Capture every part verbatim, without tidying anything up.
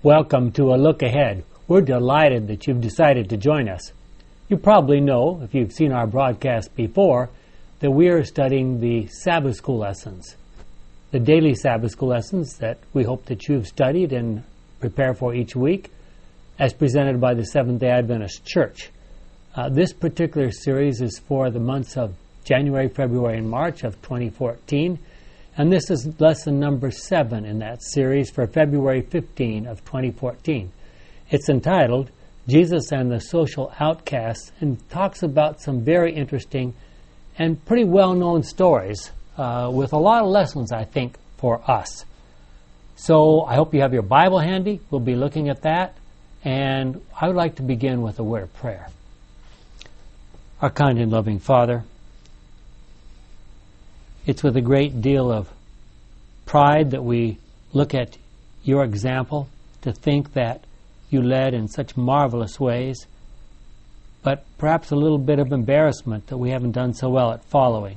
Welcome to A Look Ahead. We're delighted that you've decided to join us. You probably know, if you've seen our broadcast before, that we are studying the Sabbath School lessons, the daily Sabbath School lessons that we hope that you've studied and prepare for each week, as presented by the Seventh-day Adventist Church. Uh, this particular series is for the months of January, February, and March of twenty fourteen, and this is lesson number seven in that series for February fifteenth of twenty fourteen. It's entitled Jesus and the Social Outcasts, and talks about some very interesting and pretty well-known stories uh, with a lot of lessons, I think, for us. So I hope you have your Bible handy. We'll be looking at that, and I would like to begin with a word of prayer. Our kind and loving Father, it's with a great deal of pride that we look at your example, to think that you led in such marvelous ways, but perhaps a little bit of embarrassment that we haven't done so well at following.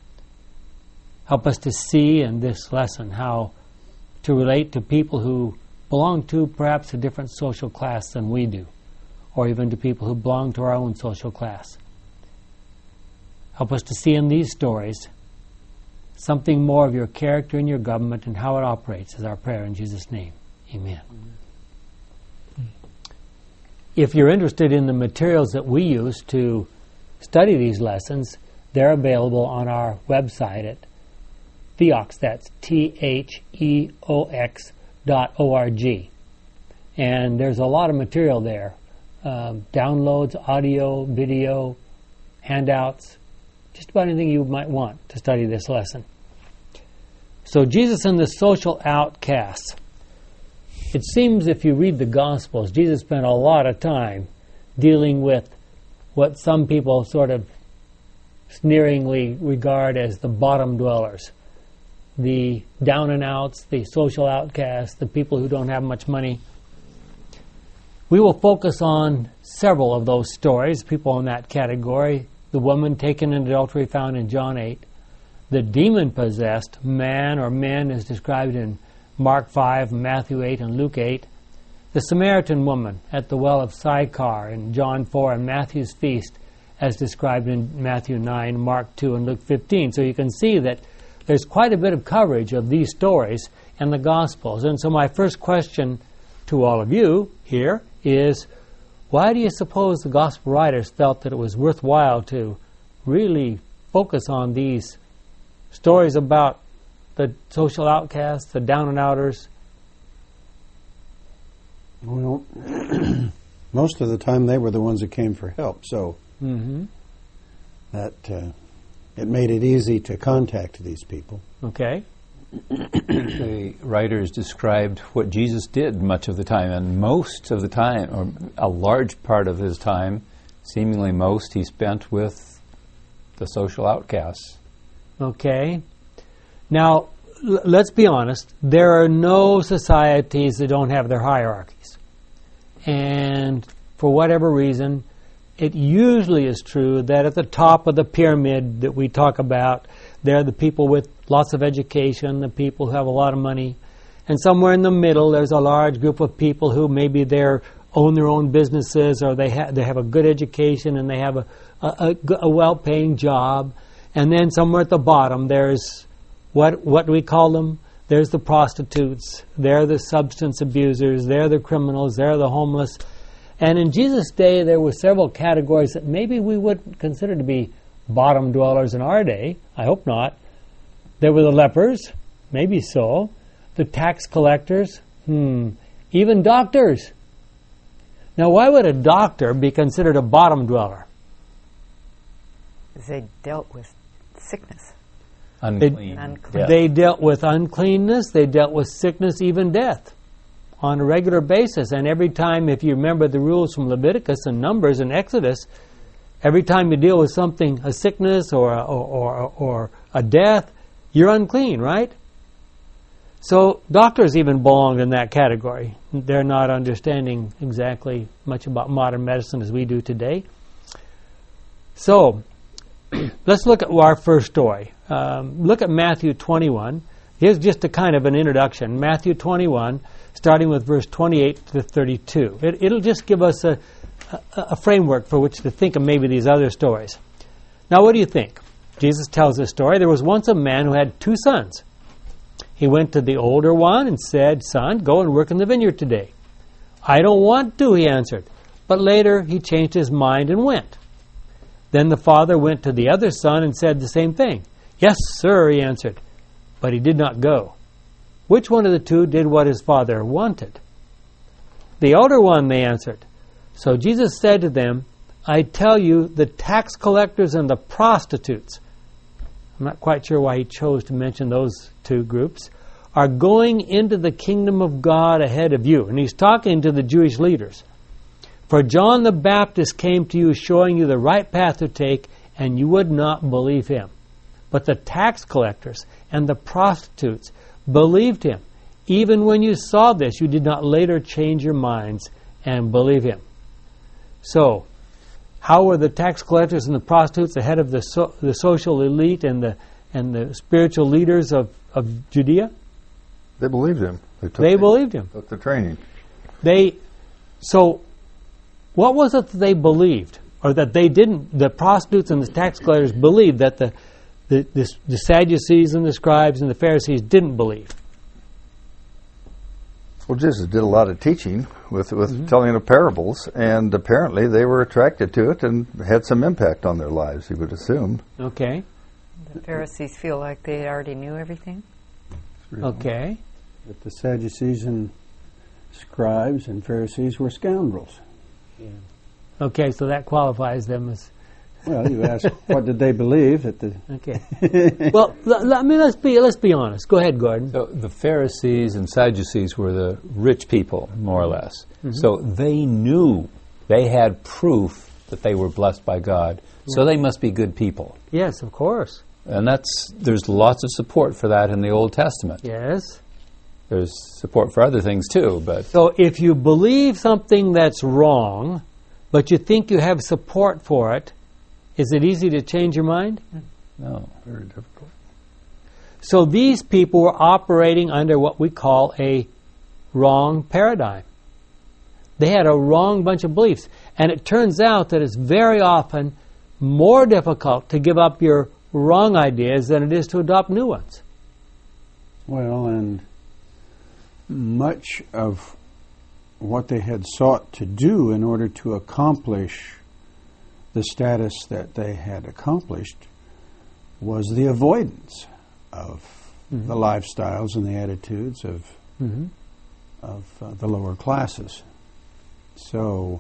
Help us to see in this lesson how to relate to people who belong to perhaps a different social class than we do, or even to people who belong to our own social class. Help us to see in these stories something more of your character and your government and how it operates, is our prayer in Jesus' name. Amen. Amen. If you're interested in the materials that we use to study these lessons, they're available on our website at Theox, that's T H E O X dot O R G. And there's a lot of material there. Um, downloads, audio, video, handouts, just about anything you might want to study this lesson. So Jesus and the social outcasts. It seems if you read the Gospels, Jesus spent a lot of time dealing with what some people sort of sneeringly regard as the bottom dwellers, the down and outs, the social outcasts, the people who don't have much money. We will focus on several of those stories, people in that category. The woman taken in adultery found in John eight. The demon-possessed man or men is described in Mark five, Matthew eight, and Luke eight. The Samaritan woman at the well of Sychar in John four, and Matthew's feast as described in Matthew nine, Mark two, and Luke fifteen. So you can see that there's quite a bit of coverage of these stories in the Gospels. And so my first question to all of you here is, why do you suppose the Gospel writers felt that it was worthwhile to really focus on these stories about the social outcasts, the down and outers? Well, most of the time they were the ones that came for help, so mm-hmm. that uh, it made it easy to contact these people. Okay. The writers described what Jesus did much of the time, and most of the time, or a large part of his time, seemingly most, he spent with the social outcasts. Okay. Now, l- let's be honest. There are no societies that don't have their hierarchies. And for whatever reason, it usually is true that at the top of the pyramid that we talk about, there are the people with lots of education, the people who have a lot of money. And somewhere in the middle, there's a large group of people who maybe they own their own businesses, or they, ha- they have a good education and they have a, a, a, a well-paying job. And then somewhere at the bottom, there's, what what do we call them? There's the prostitutes, they're the substance abusers, they're the criminals, they're the homeless. And in Jesus' day, there were several categories that maybe we would consider to be bottom dwellers in our day. I hope not. There were the lepers, maybe so. The tax collectors, hmm. Even doctors. Now, why would a doctor be considered a bottom dweller? They dealt with sickness. Unclean. They, Unclean. they dealt with uncleanness, they dealt with sickness, even death on a regular basis. And every time, if you remember the rules from Leviticus and Numbers and Exodus, every time you deal with something, a sickness or a, or, or, or a death, you're unclean, right? So doctors even belonged in that category. They're not understanding exactly much about modern medicine as we do today. So let's look at our first story. Um, look at Matthew twenty-one. Here's just a kind of an introduction. Matthew twenty-one, starting with verse twenty-eight to thirty-two. It, it'll just give us a, a, a framework for which to think of maybe these other stories. Now, what do you think? Jesus tells this story. There was once a man who had two sons. He went to the older one and said, "Son, go and work in the vineyard today." "I don't want to," he answered. But later he changed his mind and went. Then the father went to the other son and said the same thing. "Yes, sir," he answered. But he did not go. Which one of the two did what his father wanted? "The older one," they answered. So Jesus said to them, "I tell you, the tax collectors and the prostitutes," I'm not quite sure why he chose to mention those two groups, "are going into the kingdom of God ahead of you." And he's talking to the Jewish leaders. "For John the Baptist came to you showing you the right path to take, and you would not believe him. But the tax collectors and the prostitutes believed him. Even when you saw this, you did not later change your minds and believe him." So, how were the tax collectors and the prostitutes ahead of the so, the social elite and the and the spiritual leaders of, of Judea? They believed him. They, took They the, believed him. took the training. They so what was it that they believed, or that they didn't? The prostitutes and the tax collectors believed that the the, the the Sadducees and the scribes and the Pharisees didn't believe. Well, Jesus did a lot of teaching with with Mm-hmm. telling of parables, and apparently they were attracted to it and had some impact on their lives, you would assume. Okay. The Pharisees feel like they already knew everything. Okay. But the Sadducees and scribes and Pharisees were scoundrels. Okay, so that qualifies them as Well, you ask, what did they believe? That the okay. Well, l- l- I mean, let's be let's be honest. Go ahead, Gordon. So the Pharisees and Sadducees were the rich people, more or less. Mm-hmm. So they knew, they had proof that they were blessed by God. So they must be good people. Yes, of course. And that's there's lots of support for that in the Old Testament. Yes. There's support for other things too, but So if you believe something that's wrong, but you think you have support for it, is it easy to change your mind? no. Very difficult. So these people were operating under what we call a wrong paradigm. They had a wrong bunch of beliefs. And it turns out that it's very often more difficult to give up your wrong ideas than it is to adopt new ones. Well, and much of what they had sought to do in order to accomplish the status that they had accomplished was the avoidance of Mm-hmm. the lifestyles and the attitudes of Mm-hmm. of uh, the lower classes. So,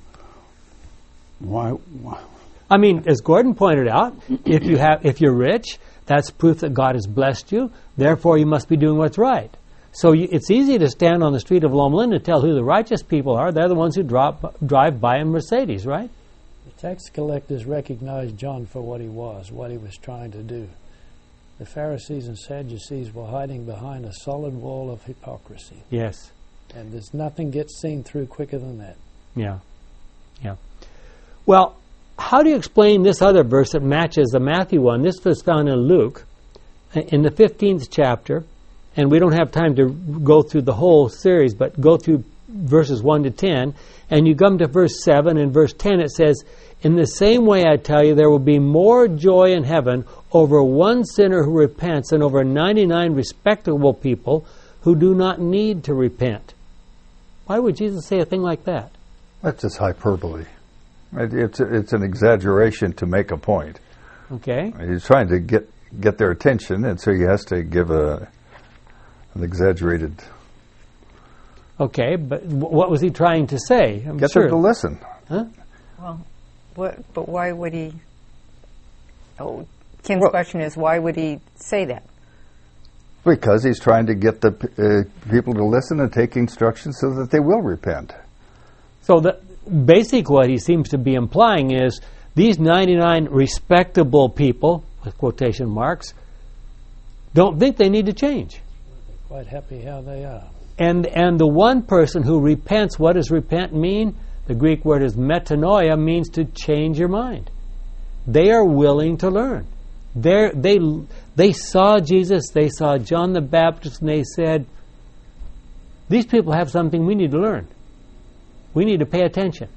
why, why? I mean, as Gordon pointed out, if you have, if you're rich, that's proof that God has blessed you. Therefore, you must be doing what's right. So you, it's easy to stand on the street of Loma Linda and tell who the righteous people are. They're the ones who drop, drive by in Mercedes, right? The tax collectors recognized John for what he was, what he was trying to do. The Pharisees and Sadducees were hiding behind a solid wall of hypocrisy. Yes. And there's nothing gets seen through quicker than that. Yeah. Yeah. Well, how do you explain this other verse that matches the Matthew one? This was found in Luke, in the fifteenth chapter, and we don't have time to go through the whole series, but go through verses one to ten, and you come to verse seven, and verse ten it says, "In the same way I tell you, there will be more joy in heaven over one sinner who repents than over ninety-nine respectable people who do not need to repent." Why would Jesus say a thing like that? That's just hyperbole. It, it's it's an exaggeration to make a point. Okay. He's trying to get get their attention, and so he has to give a an exaggerated. Okay, but w- what was he trying to say? I'm Get sure. them to listen. Huh? Well, what? But why would he? Oh, Ken's Well- question is, why would he say that? Because he's trying to get the uh, people to listen and take instructions so that they will repent. So the basic what he seems to be implying is these ninety-nine respectable people, with quotation marks, don't think they need to change. Quite happy how they are. And and the one person who repents, what does repent mean? The Greek word is metanoia, means to change your mind. They are willing to learn. They're, they they saw Jesus, they saw John the Baptist, and they said, these people have something we need to learn. We need to pay attention.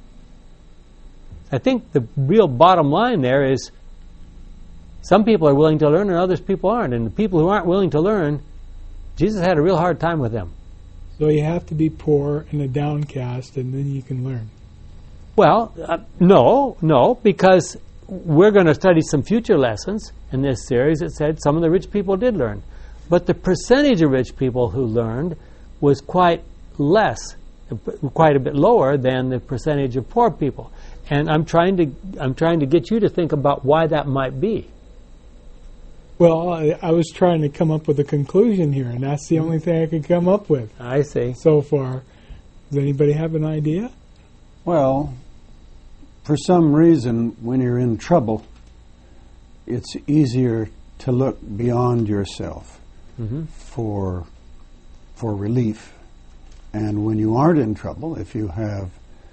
I think the real bottom line there is some people are willing to learn and others people aren't. And the people who aren't willing to learn, Jesus had a real hard time with them. So you have to be poor and a downcast, and then you can learn. Well, uh, no, no, because we're going to study some future lessons in this series that said some of the rich people did learn. But the percentage of rich people who learned was quite less, quite a bit lower than the percentage of poor people. And I'm trying to I'm trying to get you to think about why that might be. Well, I, I was trying to come up with a conclusion here, and that's the only thing I could come up with I see. so far. Does anybody have an idea? Well, for some reason, when you're in trouble, it's easier to look beyond yourself Mm-hmm. for for relief. And when you aren't in trouble, if you have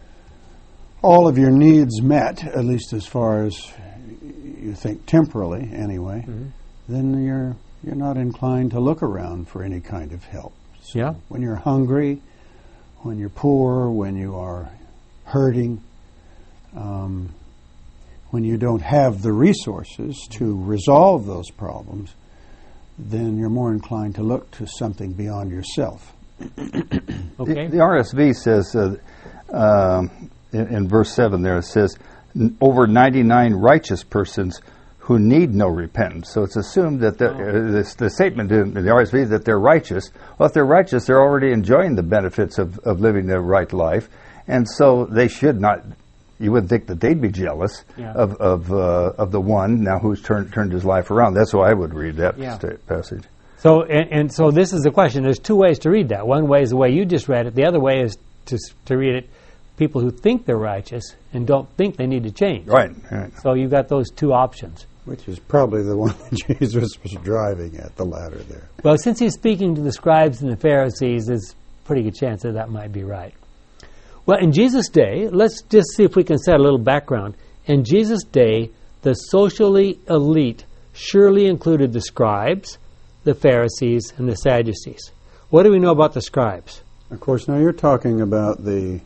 all of your needs met, at least as far as you think temporally anyway, Mm-hmm. then you're you're not inclined to look around for any kind of help. So Yeah. when you're hungry, when you're poor, when you are hurting, um, when you don't have the resources to resolve those problems, then you're more inclined to look to something beyond yourself. Okay. The, the R S V says, uh, um, in, in verse seven there, it says, "N- over ninety-nine righteous persons who need no repentance." So it's assumed that the, uh, this, the statement in the R S V that they're righteous. Well, if they're righteous, they're already enjoying the benefits of, of living the right life. And so they should not, you wouldn't think that they'd be jealous Yeah. of of, uh, of the one now who's turned turned his life around. That's why I would read that Yeah. sta- passage. So, and, and so this is the question. There's two ways to read that. One way is the way you just read it. The other way is to s- to read it, people who think they're righteous and don't think they need to change. Right, right. So you've got those two options. Which is probably the one that Jesus was driving at, the latter there. Well, since he's speaking to the scribes and the Pharisees, there's a pretty good chance that that might be right. Well, in Jesus' day, let's just see if we can set a little background. In Jesus' day, the socially elite surely included the scribes, the Pharisees, and the Sadducees. What do we know about the scribes? Of course, now you're talking about the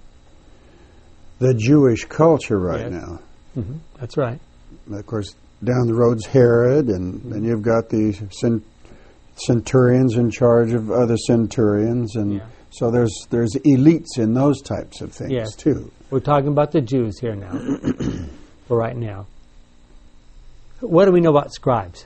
the Jewish culture right Yes. now. Mm-hmm. That's right. Of course, down the road's Herod, and Mm-hmm. then you've got the cent- centurions in charge of other centurions, and Yeah. so there's there's elites in those types of things Yes. too. We're talking about the Jews here now, for right now. What do we know about scribes?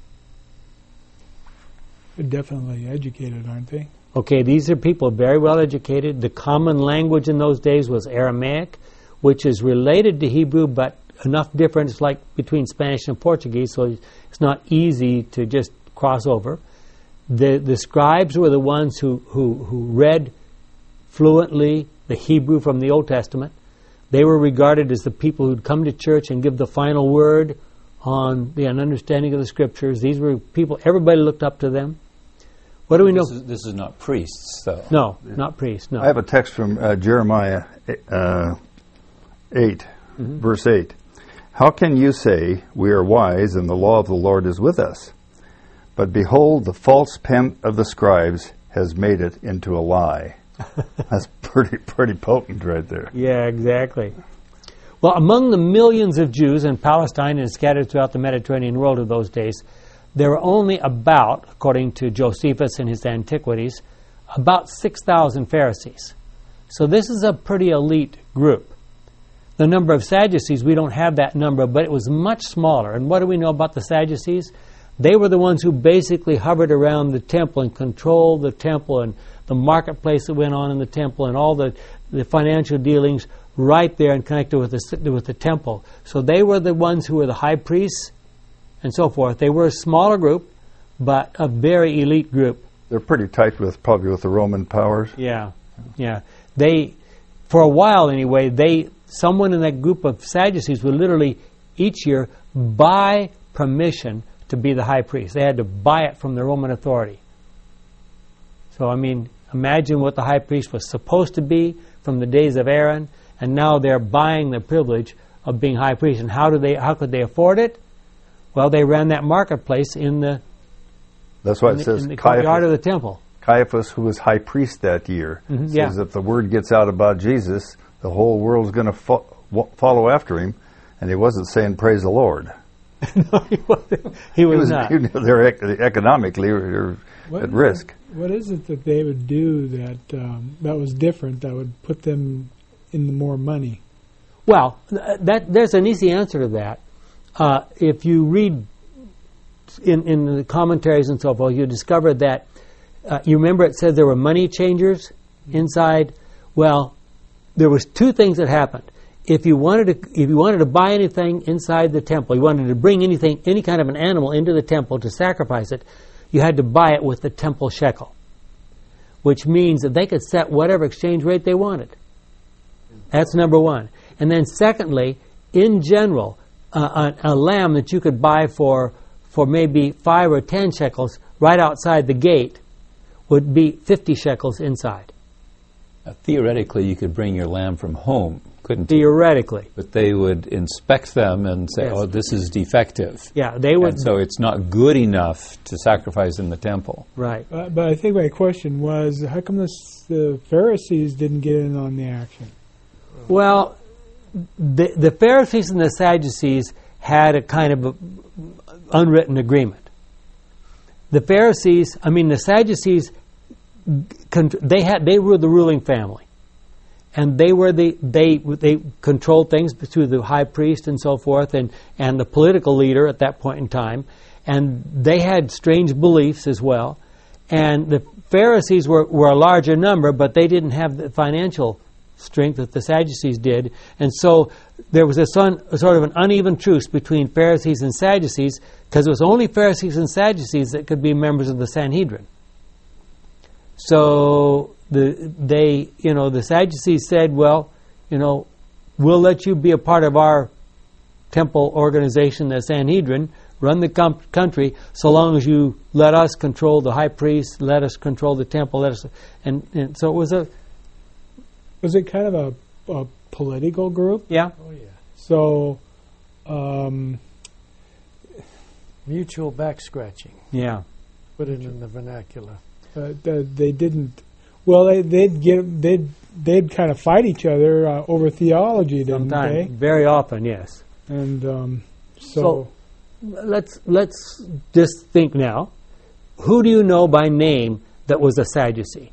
They're definitely educated, aren't they? Okay, these are people very well educated. The common language in those days was Aramaic, which is related to Hebrew, but enough difference like between Spanish and Portuguese, so it's not easy to just cross over. The the scribes were the ones who, who, who read fluently the Hebrew from the Old Testament. They were regarded as the people who'd come to church and give the final word on the understanding of the Scriptures. These were people, everybody looked up to them. What do we know? This is, this is not priests, though. No, not priests, no. I have a text from uh, Jeremiah uh, eight, Mm-hmm. verse eight. "How can you say, 'We are wise, and the law of the Lord is with us'? But behold, the false pen of the scribes has made it into a lie." That's pretty pretty potent right there. Yeah, exactly. Well, among the millions of Jews in Palestine and scattered throughout the Mediterranean world of those days, there were only about, according to Josephus in his Antiquities, about six thousand Pharisees. So this is a pretty elite group. The number of Sadducees, we don't have that number, but it was much smaller. And what do we know about the Sadducees? They were the ones who basically hovered around the temple and controlled the temple and the marketplace that went on in the temple and all the, the financial dealings right there and connected with the, with the temple. So they were the ones who were the high priests and so forth. They were a smaller group, but a very elite group. They're pretty tight with probably with the Roman powers. Yeah, yeah. They, for a while anyway, they someone in that group of Sadducees would literally each year buy permission to be the high priest. They had to buy it from the Roman authority. So, I mean, imagine what the high priest was supposed to be from the days of Aaron, and now they're buying the privilege of being high priest. And how do they? How could they afford it? Well, they ran that marketplace in the That's why in it the, says in the courtyard Caiaphas, of the temple. Caiaphas, who was high priest that year, Mhm, says yeah. if the word gets out about Jesus, the whole world's going to fo- w- follow after him. And he wasn't saying praise the Lord. No, he wasn't. He was, not. He knew they're ec- economically they're What- at risk. What is it that they would do that um, that was different, that would put them in the more money? Well, th- that there's an easy answer to that. Uh, if you read in, in the commentaries and so forth, you discover that, uh, you remember it said there were money changers inside? Well, there was two things that happened. If you wanted to, if you wanted to buy anything inside the temple, you wanted to bring anything, any kind of an animal into the temple to sacrifice it, you had to buy it with the temple shekel, which means that they could set whatever exchange rate they wanted. That's number one. And then secondly, in general, uh, a, a lamb that you could buy for for maybe five or ten shekels right outside the gate would be fifty shekels inside. Uh, theoretically, you could bring your lamb from home, couldn't you? Theoretically. But they would inspect them and say, Yes. oh, this is defective. Yeah, they would. And so it's not good enough to sacrifice in the temple. Right. Uh, but I think my question was, how come the, s- the Pharisees didn't get in on the action? Well, the, the Pharisees and the Sadducees had a kind of a unwritten agreement. The Pharisees, I mean, the Sadducees, con- they had they were the ruling family, and they were the they they controlled things through the high priest and so forth, and and the political leader at that point in time, and they had strange beliefs as well. And the Pharisees were, were a larger number, but they didn't have the financial strength that the Sadducees did, and so there was a, son, a sort of an uneven truce between Pharisees and Sadducees, because it was only Pharisees and Sadducees that could be members of the Sanhedrin. So the they, you know, the Sadducees said, well, you know, we'll let you be a part of our temple organization, the Sanhedrin, run the com- country, so long as you let us control the high priest, let us control the temple, let us, and, and so it was a, Was it kind of a, a political group? yeah, Oh, yeah. So, um, Mutual back scratching. yeah. Put it in the vernacular. uh, th- they didn't. Well, they, they'd get they'd they'd kind of fight each other uh, over theology, didn't Sometimes, they? very often, yes. And um, so, So, let's let's just think now. Who do you know by name that was a Sadducee?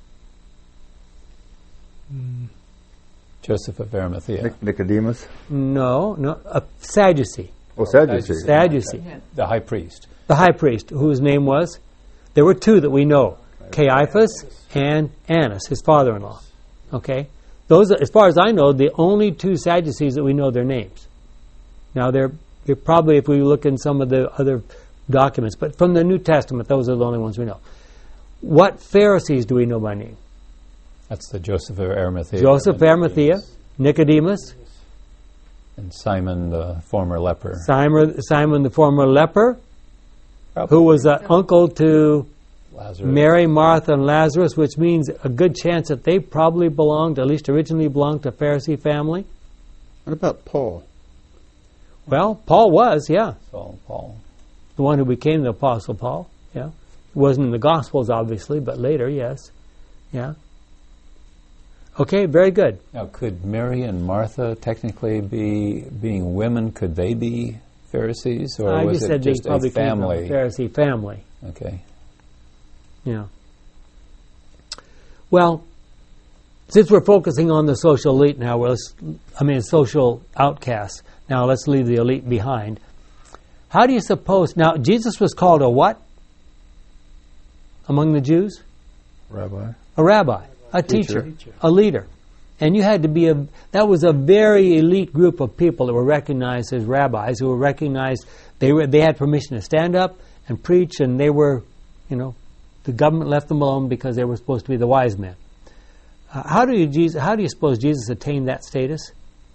Joseph of Arimathea. Nic- Nicodemus? No, no, a Sadducee. Oh, Sadducee. Sadducee. The high priest. The high priest, whose name was? There were two that we know, Caiaphas and Annas, his father-in-law. Okay? Those are, as far as I know, the only two Sadducees that we know their names. Now, they're, they're probably, if we look in some of the other documents, but from the New Testament, those are the only ones we know. What Pharisees do we know by name? That's the Joseph of Arimathea. Joseph of Arimathea, Nicodemus, And Simon, the former leper. Simon, Simon the former leper, who was an uncle to Lazarus. Mary, Martha, and Lazarus, which means a good chance that they probably belonged, at least originally belonged to a Pharisee family. What about Paul? Well, Paul was, yeah, Saul, Paul. the one who became the Apostle Paul, yeah. Wasn't in the Gospels, obviously, but later, yes, yeah. Okay, very good. Now, could Mary and Martha technically be, being women, could they be Pharisees? Or I was just it said they just a probably came from a family? Pharisee family. Okay. Yeah. Well, since we're focusing on the social elite now, well, let's, I mean, social outcasts. Now, let's leave the elite behind. How do you suppose... Now, Jesus was called a what among the Jews? Rabbi. A rabbi, a teacher, Teacher. a leader. And you had to be a... That was a very elite group of people that were recognized as rabbis, who were recognized... They were they had permission to stand up and preach, and they were, you know... The government left them alone because they were supposed to be the wise men. Uh, how do you Jesus, how do you suppose Jesus attained that status?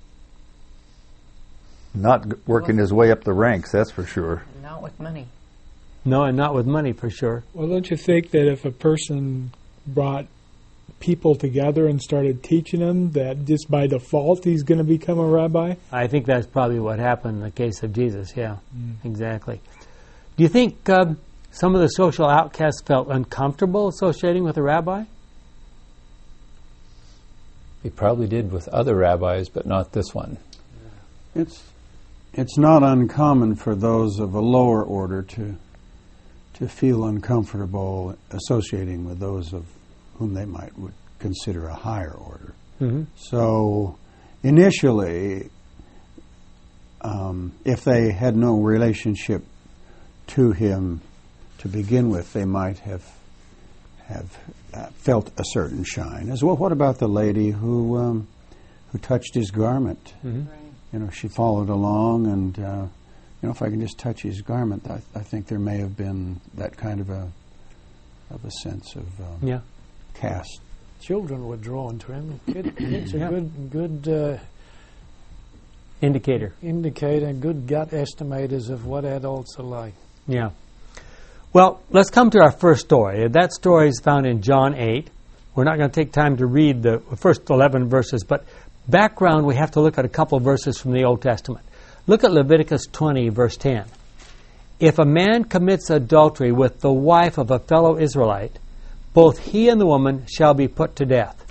Not g- working his way up the ranks, that's for sure. Not with money. No, and not with money for sure. well, don't you think that if a person brought people together and started teaching them, that just by default he's going to become a rabbi? I think that's probably what happened in the case of Jesus. Yeah, exactly. Do you think? Um, some of the social outcasts felt uncomfortable associating with a rabbi? He probably did with other rabbis, but not this one. It's it's not uncommon for those of a lower order to to feel uncomfortable associating with those of whom they might would consider a higher order. Mm-hmm. So initially, um, if they had no relationship to him to begin with, they might have have uh, felt a certain shine. As well, what about the lady who um, who touched his garment? Mm-hmm. You know, she followed along, and uh, you know, if I can just touch his garment, I, I think there may have been that kind of a of a sense of um, Yeah. caste. Children were drawn to him. Kid, it's a Yeah. good, good uh, Indicator. indicator, good gut estimators of what adults are like. Yeah. Well, let's come to our first story. That story is found in John eight. We're not going to take time to read the first eleven verses, but background, we have to look at a couple of verses from the Old Testament. Look at Leviticus twenty, verse ten. If a man commits adultery with the wife of a fellow Israelite, both he and the woman shall be put to death.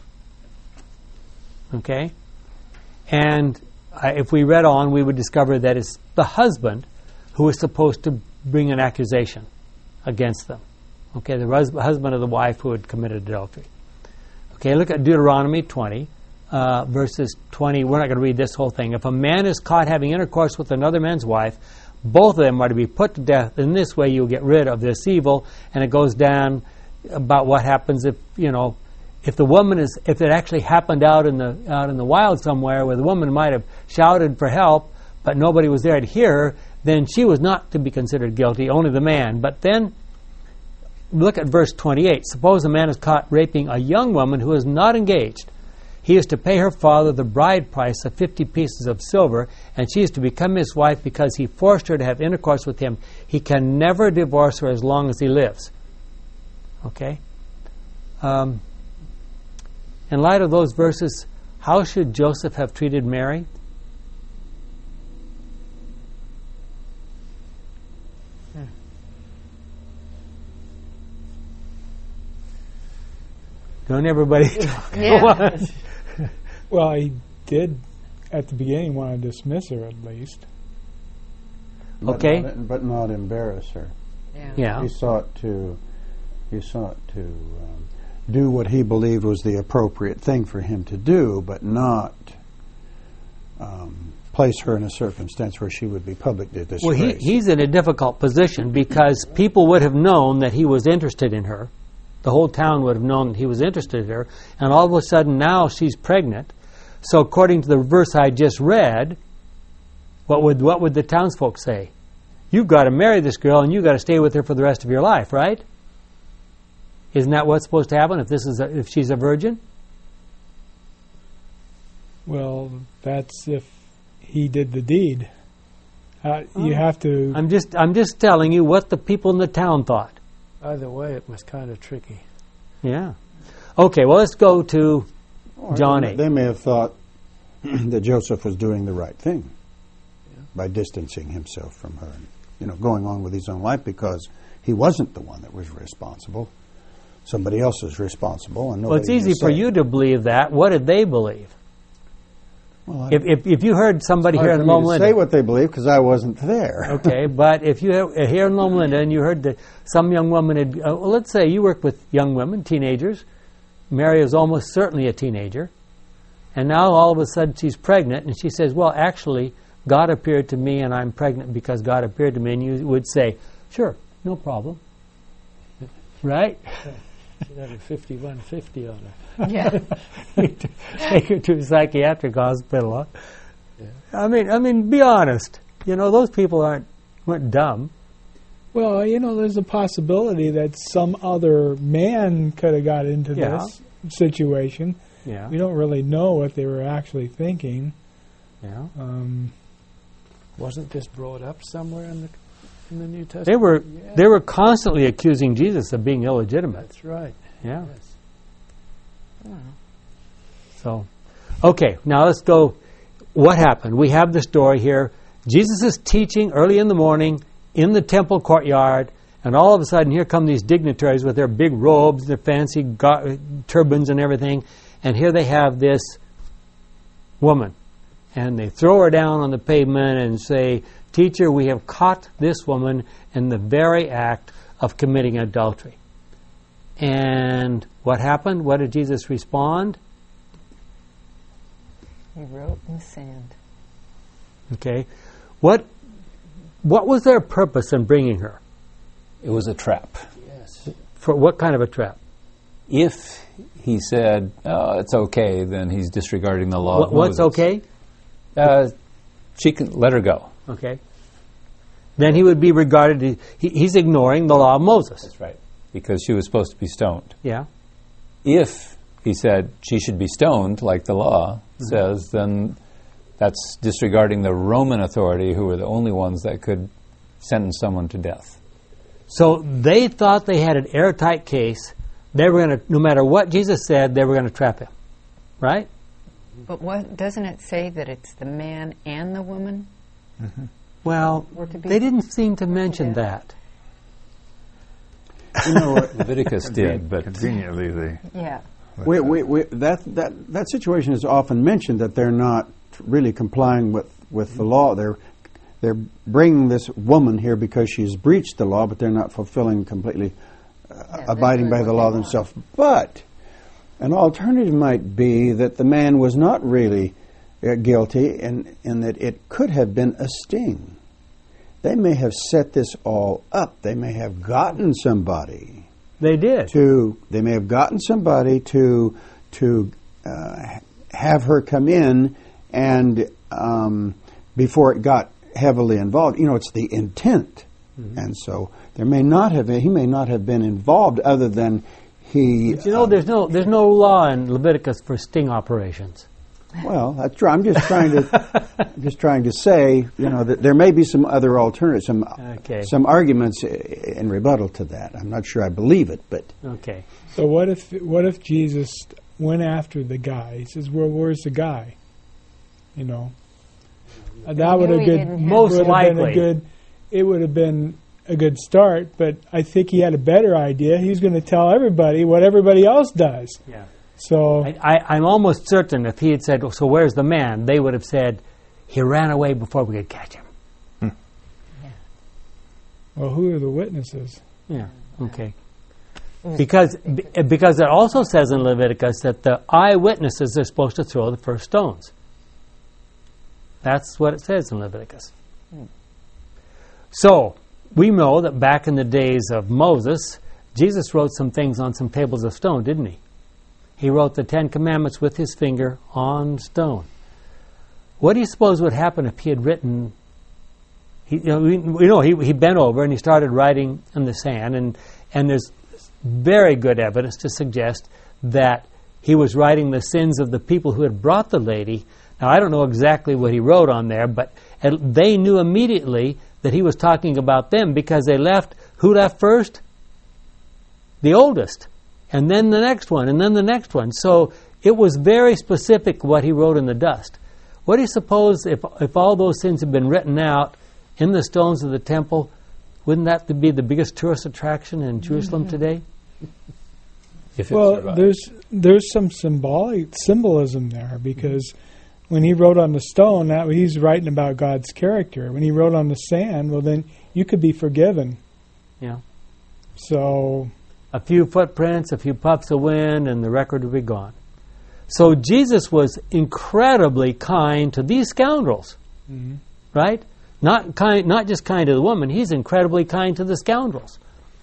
Okay? And uh, if we read on, we would discover that it's the husband who is supposed to bring an accusation against them. Okay, the hus- husband of the wife who had committed adultery. Okay, look at Deuteronomy twenty, uh, verses twenty. We're not going to read this whole thing. If a man is caught having intercourse with another man's wife, both of them are to be put to death. In this way, you'll get rid of this evil. And it goes down about what happens if, you know, if the woman is, if it actually happened out in the out in the wild somewhere where the woman might have shouted for help, but nobody was there to hear her, then she was not to be considered guilty, only the man. But then, look at verse twenty-eight. Suppose a man is caught raping a young woman who is not engaged. He is to pay her father the bride price of fifty pieces of silver, and she is to become his wife because he forced her to have intercourse with him. He can never divorce her as long as he lives. Okay? Um, in light of those verses, how should Joseph have treated Mary? Don't everybody talk at Yeah. once. Well, he did at the beginning want to dismiss her at least. But Okay. not, but not embarrass her. Yeah. Yeah. He sought to he sought to um, do what he believed was the appropriate thing for him to do, but not um, place her in a circumstance where she would be publicly disgraced. Well, he, he's in a difficult position because people would have known that he was interested in her. The whole town would have known that he was interested in her. And all of a sudden now she's pregnant. So according to the verse I just read, what would what would the townsfolk say? You've got to marry this girl and you've got to stay with her for the rest of your life, right? Isn't that what's supposed to happen if this is a, if she's a virgin? Well, that's if he did the deed. Uh, you have to. I'm just I'm just telling you what the people in the town thought. Either way, it was kind of tricky. Yeah. Okay, well, let's go to Or John they, eight. they may have thought that Joseph was doing the right thing by distancing himself from her, and, you know, going on with his own life because he wasn't the one that was responsible. Somebody else is responsible, and Well, nobody it's easy can for say. you to believe that. What did they believe? Well, I- If if, if you heard somebody hard here for in me Loma to say Linda, what they believe because I wasn't there. okay, but if you have, here in Loma Linda and you heard that some young woman had, uh, well, let's say you work with young women, teenagers. Mary is almost certainly a teenager, and now all of a sudden she's pregnant, and she says, "Well, actually, God appeared to me, and I'm pregnant because God appeared to me." And you would say, "Sure, no problem," right? She'd have a fifty-one fifty on her. Yeah. Take her to a psychiatric hospital. Huh? I mean, I mean, be honest. You know, those people aren't weren't dumb. Well, you know, there's a possibility that some other man could have got into Yeah. this situation. Yeah, We don't really know what they were actually thinking. yeah. Um, Wasn't this brought up somewhere in the in the New Testament? They were Yeah. they were constantly accusing Jesus of being illegitimate. That's right. Yeah. Yes. So, okay, now let's go. What happened? We have the story here. Jesus is teaching early in the morning in the temple courtyard, And all of a sudden, here come these dignitaries with their big robes, their fancy gar- turbans and everything, and here they have this woman. And they throw her down on the pavement and say, "Teacher, we have caught this woman in the very act of committing adultery." And what happened? What did Jesus respond? He wrote in the sand. Okay. What what was their purpose in bringing her? It was a trap. Yes. For what kind of a trap? If he said, "Oh, it's okay," then he's disregarding the law What, of what's Moses. okay? Uh, she can let her go. Okay. Then he would be regarded, he, he's ignoring the law of Moses. That's right. Because she was supposed to be stoned. Yeah. If he said she should be stoned, like the law Mm-hmm. says, then that's disregarding the Roman authority, who were the only ones that could sentence someone to death. So they thought they had an airtight case. They were going to, no matter what Jesus said, they were going to trap him. Right? But what doesn't it say that it's the man and the woman? Well, Or to be they didn't seem to mention death. that. You know, what? Leviticus did, but Conveniently, they. Yeah. we, we, we, that, that, that situation is often mentioned, that they're not really complying with, with the law. They're, they're bringing this woman here because she's breached the law, but they're not fulfilling completely, uh, Yeah, abiding they're by doing the what law they want. themselves. But an alternative might be that the man was not really uh, guilty, and, and that it could have been a sting. They may have set this all up. They may have gotten somebody They did. to. They may have gotten somebody to to uh, have her come in, and um, before it got heavily involved, you know, it's the intent, Mm-hmm. and so there may not have. He may not have been involved, other than he. But you know, um, there's no there's no law in Leviticus for sting operations. Well, that's true. I'm just trying to just trying to say, you know, that there may be some other alternatives, some Okay. some arguments i- in rebuttal to that. I'm not sure I believe it, but Okay. So what if what if Jesus went after the guy? He says, "Well, where's the guy?" You know, Uh, that would knew have he good didn't have Most would have been likely. a good. It would have been a good start, but I think he had a better idea. He's going to tell everybody what everybody else does. Yeah. So I, I, I'm almost certain if he had said, "So where's the man?" they would have said, "He ran away before we could catch him." well, who are the witnesses? Yeah. Okay. Because be- because it also says in Leviticus that the eyewitnesses are supposed to throw the first stones. That's what it says in Leviticus. So we know that back in the days of Moses, Jesus wrote some things on some tables of stone, didn't he? He wrote the Ten Commandments with his finger on stone. What do you suppose would happen if he had written? He, you know, we, we know he, he bent over and he started writing in the sand, and and there's very good evidence to suggest that he was writing the sins of the people who had brought the lady. Now, I don't know exactly what he wrote on there, but they knew immediately that he was talking about them because they left. Who left first? The oldest. And then the next one, and then the next one. So it was very specific what he wrote in the dust. What do you suppose if, if all those sins had been written out in the stones of the temple, wouldn't that be the biggest tourist attraction in Jerusalem Mm-hmm. today? if it Well, survived. there's there's some symbolic symbolism there, because when he wrote on the stone, that he's writing about God's character. When he wrote on the sand, well, then you could be forgiven. Yeah. So A few footprints, a few puffs of wind, and the record would be gone. So Jesus was incredibly kind to these scoundrels, right? Not kind, not just kind to the woman. He's incredibly kind to the scoundrels.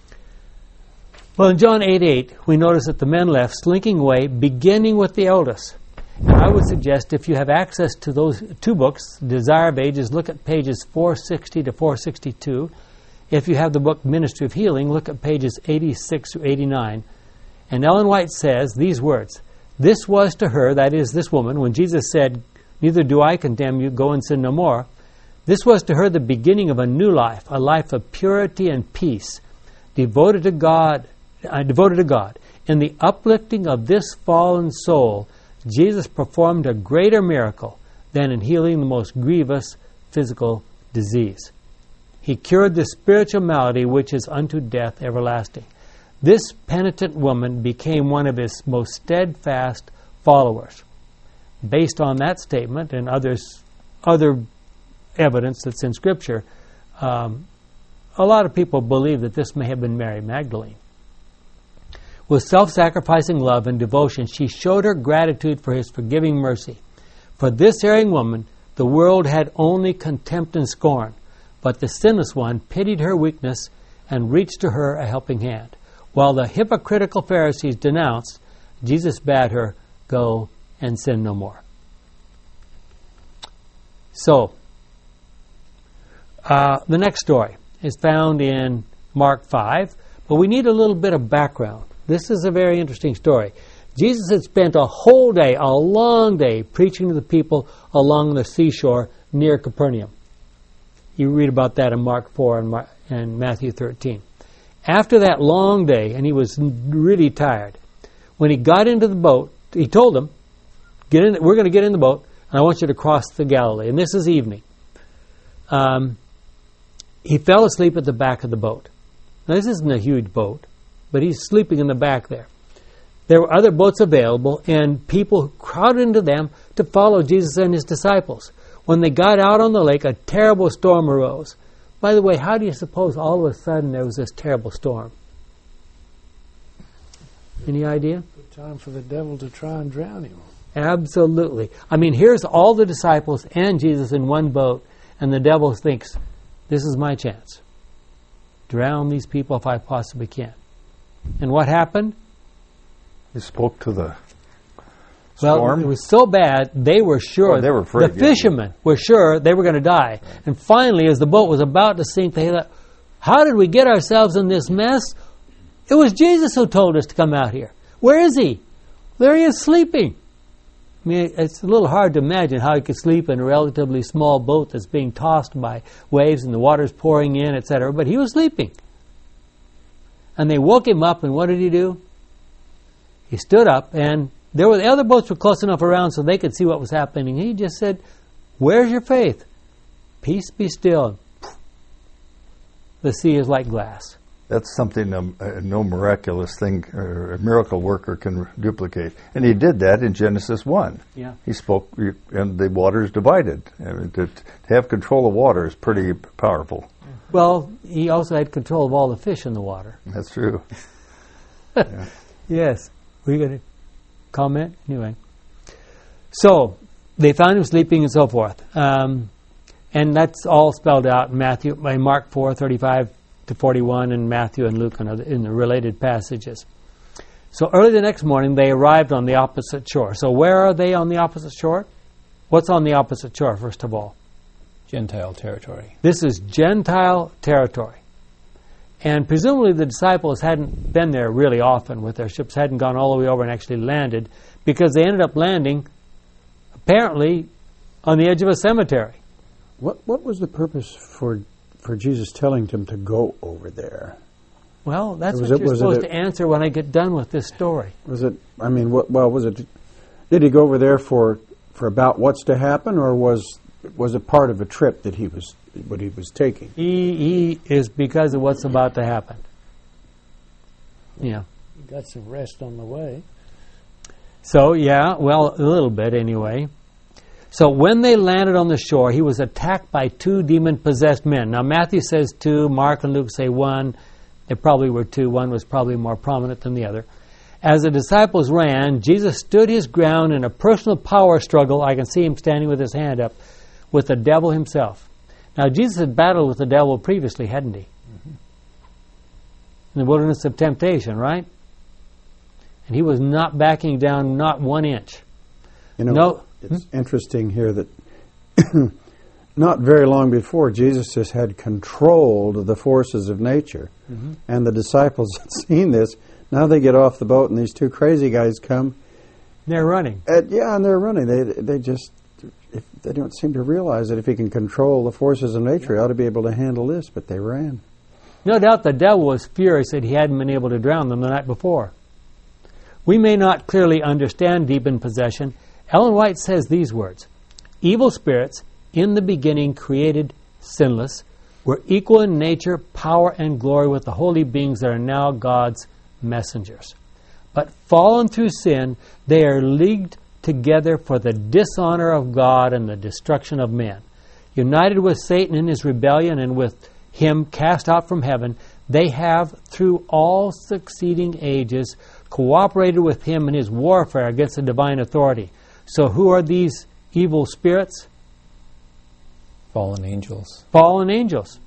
Well, in John eight eight, we notice that the men left, slinking away, beginning with the eldest. And I would suggest if you have access to those two books, Desire of Ages, look at pages four sixty to four sixty-two. If you have the book Ministry of Healing, look at pages eighty-six to eighty-nine. And Ellen White says these words, "This was to her," that is, this woman, when Jesus said, "Neither do I condemn you, go and sin no more," this was to her the beginning of a new life, a life of purity and peace, devoted to God, uh, devoted to God. In the uplifting of this fallen soul, Jesus performed a greater miracle than in healing the most grievous physical disease. He cured the spiritual malady which is unto death everlasting. This penitent woman became one of his most steadfast followers. Based on that statement and others, other evidence that's in Scripture, um, a lot of people believe that this may have been Mary Magdalene. With self-sacrificing love and devotion, she showed her gratitude for his forgiving mercy. For this erring woman, the world had only contempt and scorn, but the sinless one pitied her weakness and reached to her a helping hand. While the hypocritical Pharisees denounced, Jesus bade her, go and sin no more. So, uh, the next story is found in Mark five, but we need a little bit of background. This is a very interesting story. Jesus had spent a whole day, a long day, preaching to the people along the seashore near Capernaum. You read about that in Mark four and, Mar- and Matthew thirteen. After that long day, and he was really tired, when he got into the boat, he told them, "Get in. We're going to get in the boat, and I want you to cross the Galilee." And this is evening. Um, he fell asleep at the back of the boat. Now, this isn't a huge boat, but he's sleeping in the back there. There were other boats available, and people crowded into them to follow Jesus and his disciples. When they got out on the lake, a terrible storm arose. By the way, how do you suppose all of a sudden there was this terrible storm? Any idea? Good time for the devil to try and drown him. Absolutely. I mean, here's all the disciples and Jesus in one boat, and the devil thinks, this is my chance. Drown these people if I possibly can. And what happened? He spoke to the Well, storm. it was so bad, they were sure, Oh, they were afraid, the yeah. fishermen were sure they were going to die. And finally, as the boat was about to sink, they thought, how did we get ourselves in this mess? It was Jesus who told us to come out here. Where is he? There he is sleeping. I mean, it's a little hard to imagine how he could sleep in a relatively small boat that's being tossed by waves and the water's pouring in, et cetera. But he was sleeping. And they woke him up, and what did he do? He stood up, and there were the other boats were close enough around so they could see what was happening. He just said, "Where's your faith? Peace be still." The sea is like glass. That's something um, uh, no miraculous thing or a miracle worker can duplicate. And he did that in Genesis one. Yeah. He spoke, and the waters divided. I mean, to, to have control of water is pretty powerful. Well, he also had control of all the fish in the water. That's true. Yes. Were you going to comment? Anyway. So, they found him sleeping and so forth. Um, and that's all spelled out in Matthew, by Mark four, thirty-five to forty-one, and Matthew and Luke in the related passages. So early the next morning, they arrived on the opposite shore. So where are they on the opposite shore? What's on the opposite shore, first of all? Gentile territory. This is Gentile territory. And presumably the disciples hadn't been there really often with their ships, hadn't gone all the way over and actually landed, because they ended up landing, apparently, on the edge of a cemetery. What what was the purpose for for Jesus telling them to go over there? Well, that's Was what it- you're was it supposed a- to answer when I get done with this story. Was it? I mean, what? Well, was it? Did he go over there for for about what's to happen, or was was it part of a trip that he was what he was taking? He, he is because of what's about to happen. Yeah. He got some rest on the way. So, yeah, well, a little bit anyway. So when they landed on the shore, he was attacked by two demon-possessed men. Now, Matthew says two, Mark and Luke say one. There probably were two. One was probably more prominent than the other. As the disciples ran, Jesus stood his ground in a personal power struggle. I can see him standing with his hand up with the devil himself. Now, Jesus had battled with the devil previously, hadn't he? Mm-hmm. In the wilderness of temptation, right? And he was not backing down, not one inch. You know, No. it's interesting here that not very long before, Jesus just had controlled the forces of nature, Mm-hmm. and the disciples had seen this. Now they get off the boat, and these two crazy guys come. They're running. And, yeah, and they're running. They they just if they don't seem to realize that if he can control the forces of nature, he ought to be able to handle this. But they ran. No doubt the devil was furious that he hadn't been able to drown them the night before. We may not clearly understand demon possession. Ellen White says these words: evil spirits in the beginning created sinless, were equal in nature, power, and glory with the holy beings that are now God's messengers. But fallen through sin, they are leagued together for the dishonor of God and the destruction of men. United with Satan in his rebellion and with him cast out from heaven, they have, through all succeeding ages, cooperated with him in his warfare against the divine authority. So who are these evil spirits? Fallen angels. Fallen angels.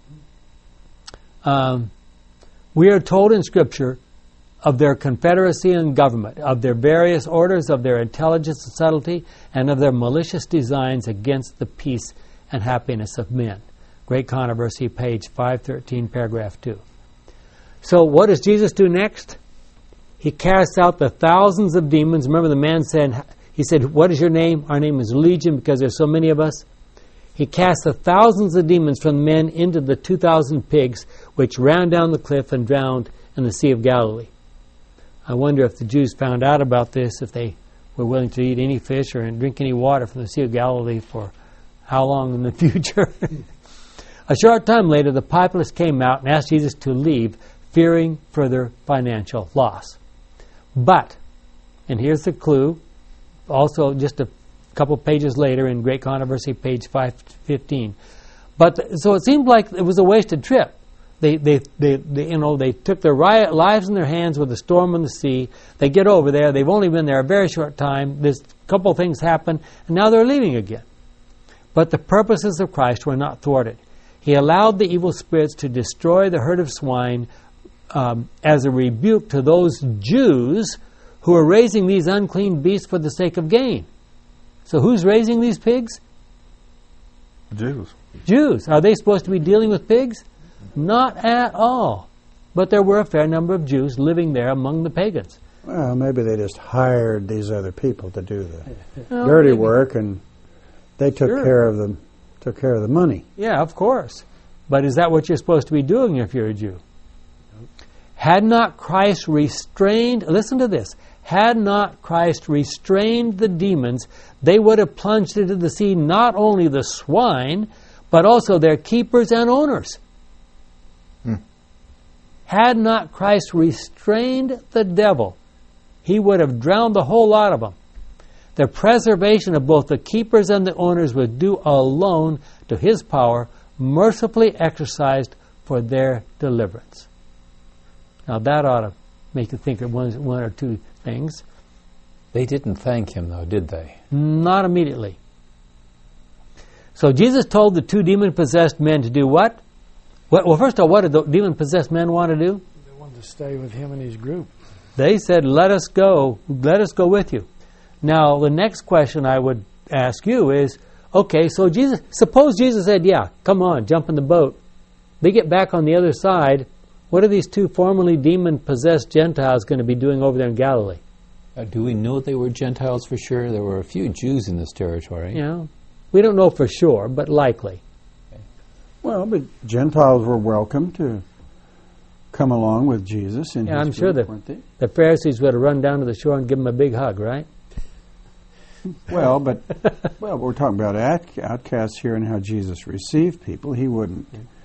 Um, we are told in Scripture of their confederacy and government, of their various orders, of their intelligence and subtlety, and of their malicious designs against the peace and happiness of men. Great Controversy, page five thirteen, paragraph two. So what does Jesus do next? He casts out the thousands of demons. Remember the man said, he said, what is your name? Our name is Legion because there's so many of us. He cast the thousands of demons from men into the two thousand pigs, which ran down the cliff and drowned in the Sea of Galilee. I wonder if the Jews found out about this, if they were willing to eat any fish or drink any water from the Sea of Galilee for how long in the future. A short time later, the populace came out and asked Jesus to leave, fearing further financial loss. But, and here's the clue, also just a couple pages later in Great Controversy, page five fifteen. But so it seemed like it was a wasted trip. They, they, they, they, you know, they took their riot lives in their hands with a storm on the sea. They get over there. They've only been there a very short time. This couple things happen, and now they're leaving again. But the purposes of Christ were not thwarted. He allowed the evil spirits to destroy the herd of swine um, as a rebuke to those Jews who are raising these unclean beasts for the sake of gain. So who's raising these pigs? Jews. Jews. Are they supposed to be dealing with pigs? Not at all. But there were a fair number of Jews living there among the pagans. Well, maybe they just hired these other people to do the Well, dirty maybe. work, and they took Sure. care of the took care of the money. Yeah, of course. But is that what you're supposed to be doing if you're a Jew? Had not Christ restrained, listen to this, had not Christ restrained the demons, they would have plunged into the sea not only the swine, but also their keepers and owners. Hmm. Had not Christ restrained the devil, he would have drowned the whole lot of them. The preservation of both the keepers and the owners was due alone to his power, mercifully exercised for their deliverance. Now that ought to make you think of one, one or two things. They didn't thank him, though, did they? Not immediately. So Jesus told the two demon-possessed men to do what? Well, first of all, what did the demon-possessed men want to do? They wanted to stay with him and his group. They said, let us go. Let us go with you. Now, the next question I would ask you is, okay, so Jesus, suppose Jesus said, yeah, come on, jump in the boat. They get back on the other side. What are these two formerly demon-possessed Gentiles going to be doing over there in Galilee? Uh, do we know they were Gentiles for sure? There were a few Jews in this territory. You know, we don't know for sure, but likely. Well, but Gentiles were welcome to come along with Jesus in Yeah, his I'm sure group, that weren't they? the Pharisees would have run down to the shore and given him a big hug, right? Well, but well, we're talking about out- outcasts here and how Jesus received people. He wouldn't.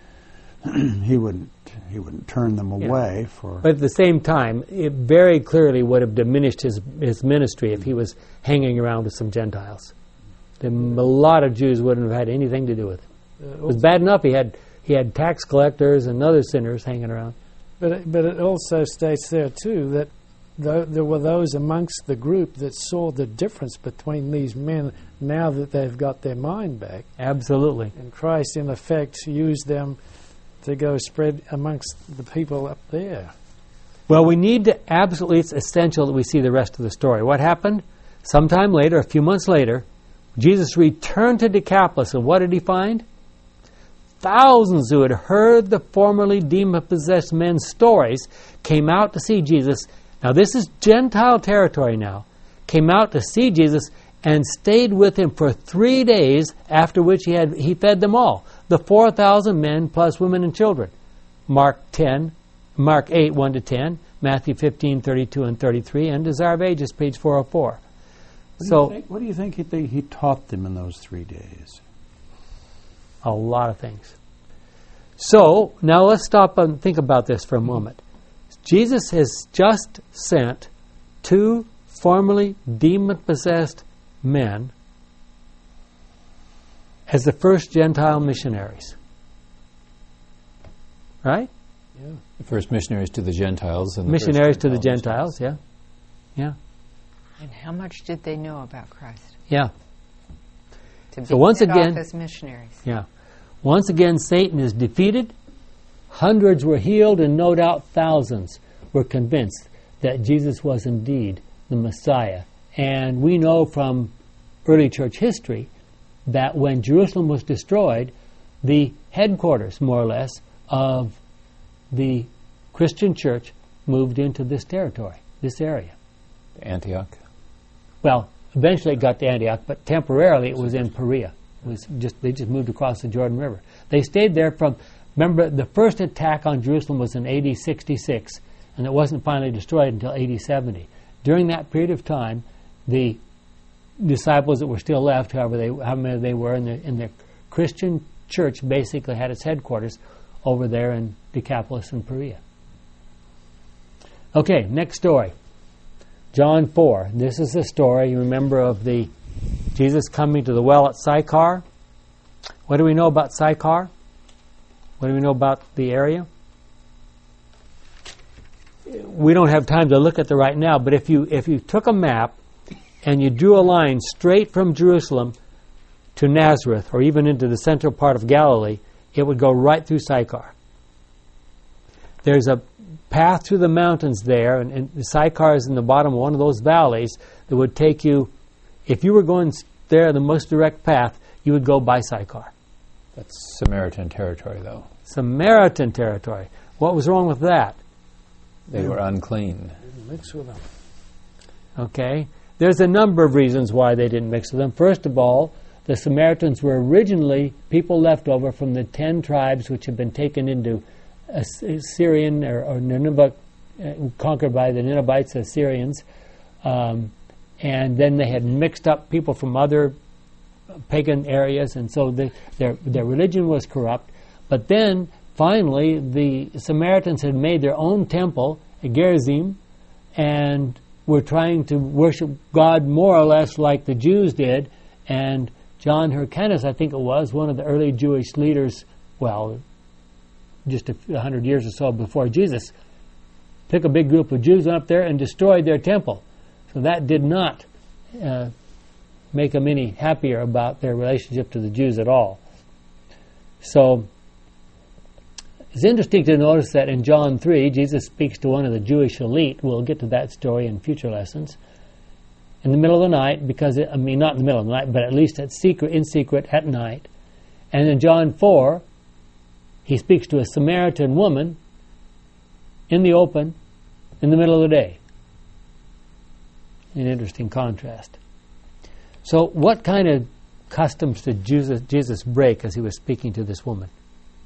he wouldn't. He wouldn't turn them Yeah. away for. But at the same time, it very clearly would have diminished his his ministry if he was hanging around with some Gentiles. The, a lot of Jews wouldn't have had anything to do with it. Uh, It was bad enough he had he had tax collectors and other sinners hanging around. But it, but it also states there too that th- there were those amongst the group that saw the difference between these men now that they've got their mind back, Absolutely. and Christ in effect used them to go spread amongst the people up there. Well, we need to absolutely, it's essential that we see the rest of the story. What happened? Sometime later, a few months later, Jesus returned to Decapolis, and what did he find? Thousands who had heard the formerly demon-possessed men's stories came out to see Jesus. Now, this is Gentile territory now. Came out to see Jesus and stayed with him for three days, after which he had he fed them all. The four thousand men plus women and children. Mark ten, Mark eight, one to ten, Matthew fifteen, thirty-two and thirty-three, and Desire of Ages, page four oh four. What So, do you think, what do you think he, th- he taught them in those three days? a lot of things. So, now let's stop and think about this for a moment. Jesus has just sent two formerly demon-possessed men as the first Gentile missionaries. Right? Yeah. The first missionaries to the Gentiles. And the Missionaries first to the Gentiles. Gentiles, yeah. Yeah. And how much did they know about Christ? Yeah. To be So once sent again- off as missionaries. Yeah. Once again, Satan is defeated. Hundreds were healed, and no doubt thousands were convinced that Jesus was indeed the Messiah. And we know from early church history that when Jerusalem was destroyed, the headquarters, more or less, of the Christian church moved into this territory, this area. Antioch. Well, eventually it got to Antioch, but temporarily it was in Perea. It was just they just moved across the Jordan River. They stayed there from. Remember, the first attack on Jerusalem was in A D sixty-six, and it wasn't finally destroyed until A D seventy. During that period of time, the disciples that were still left, however they, how many they were, in the in the Christian church, basically had its headquarters over there in Decapolis and Perea. Okay, next story. John four. This is the story, you remember, of the Jesus coming to the well at Sychar. What do we know about Sychar? What do we know about the area? We don't have time to look at the right now, but if you if you took a map and you drew a line straight from Jerusalem to Nazareth, or even into the central part of Galilee, it would go right through Sychar. There's a path through the mountains there, and, and the Sychar is in the bottom of one of those valleys that would take you, if you were going there, the most direct path, you would go by Sychar. That's Samaritan territory, though. Samaritan territory. What was wrong with that? They were unclean. Didn't mix with them. Okay. There's a number of reasons why they didn't mix with them. First of all, the Samaritans were originally people left over from the ten tribes which had been taken into Assyrian or, or Nineveh, uh, conquered by the Ninevites, the Assyrians, um, and then they had mixed up people from other pagan areas, and so the, their their religion was corrupt. But then finally, the Samaritans had made their own temple at Gerizim, and were trying to worship God more or less like the Jews did. And John Hyrcanus, I think it was, one of the early Jewish leaders, well, just a hundred years or so before Jesus, took a big group of Jews up there and destroyed their temple. So that did not uh, make them any happier about their relationship to the Jews at all. So it's interesting to notice that in John three, Jesus speaks to one of the Jewish elite. We'll get to that story in future lessons. In the middle of the night, because, it, I mean, not in the middle of the night, but at least at secret, in secret at night. And in John four, he speaks to a Samaritan woman in the open in the middle of the day. An interesting contrast. So what kind of customs did Jesus, Jesus break as he was speaking to this woman?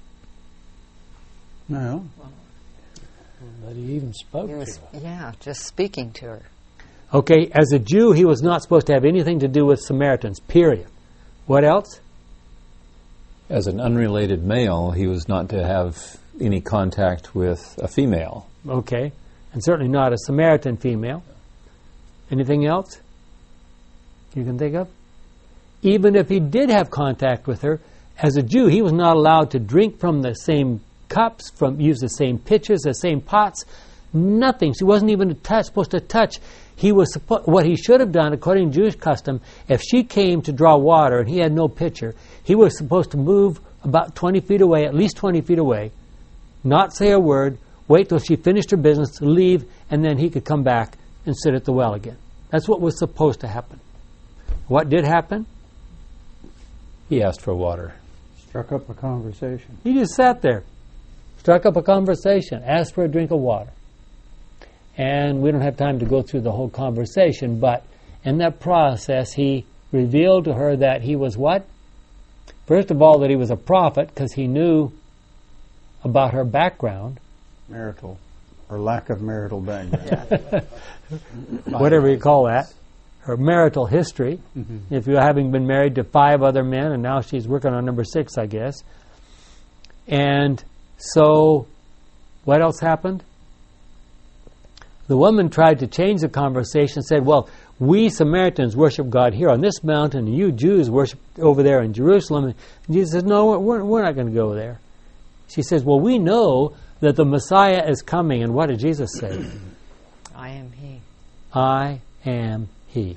Well, But he even spoke He to was, her. yeah, just speaking to her. Okay, as a Jew, he was not supposed to have anything to do with Samaritans, period. What else? As an unrelated male, he was not to have any contact with a female. Okay, and certainly not a Samaritan female. Anything else you can think of? Even if he did have contact with her, as a Jew, he was not allowed to drink from the same cups, from use the same pitchers, the same pots, nothing. She wasn't even touch, supposed to touch. He was suppo- what he should have done, according to Jewish custom, if she came to draw water and he had no pitcher, he was supposed to move about twenty feet away, at least twenty feet away, not say a word, wait till she finished her business, leave, and then he could come back and sit at the well again. That's what was supposed to happen. What did happen? He asked for water. struck up a conversation. He just sat there, struck up a conversation, asked for a drink of water. And we don't have time to go through the whole conversation, but in that process, he revealed to her that he was what? First of all, that he was a prophet, because he knew about her background. Marital, or lack of marital background. Whatever you call that. Her marital history. Mm-hmm. If you're having been married to five other men, and now she's working on number six, I guess. And so, what else happened? The woman tried to change the conversation, said, well, we Samaritans worship God here on this mountain, and you Jews worship over there in Jerusalem. And Jesus says, no, we're, we're not going to go there. She says, well, we know that the Messiah is coming. And what did Jesus say? I am He. I am He.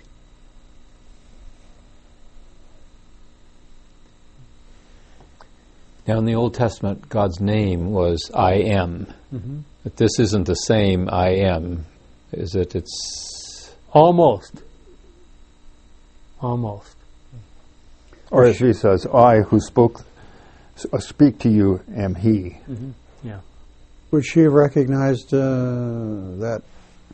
Now, in the Old Testament, God's name was I am. Mm-hmm. But this isn't the same I am, is it? It's Almost. Almost. Or as he says, I who spoke, uh, speak to you am he. Mm-hmm. Yeah. Would she have recognized uh, that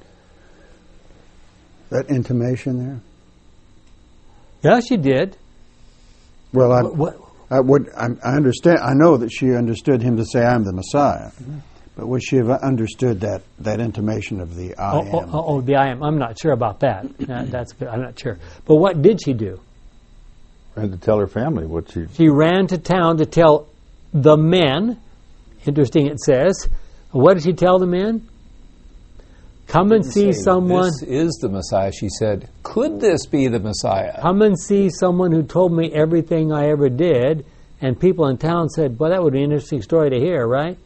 that intimation there? Yeah, she did. Well, I, What, what, I would. I, I understand. I know that she understood him to say, "I'm the Messiah," Mm-hmm. but would she have understood that that intimation of the "I oh, am"? oh, oh, the I am. I'm not sure about that. Uh, that's good. I'm not sure. But what did she do? And to tell her family what she... She ran to town to tell the men. Interesting, it says. What did she tell the men? Come and see say, someone. This is the Messiah. She said, could this be the Messiah? Come and see someone who told me everything I ever did. And people in town said, well, that would be an interesting story to hear, right?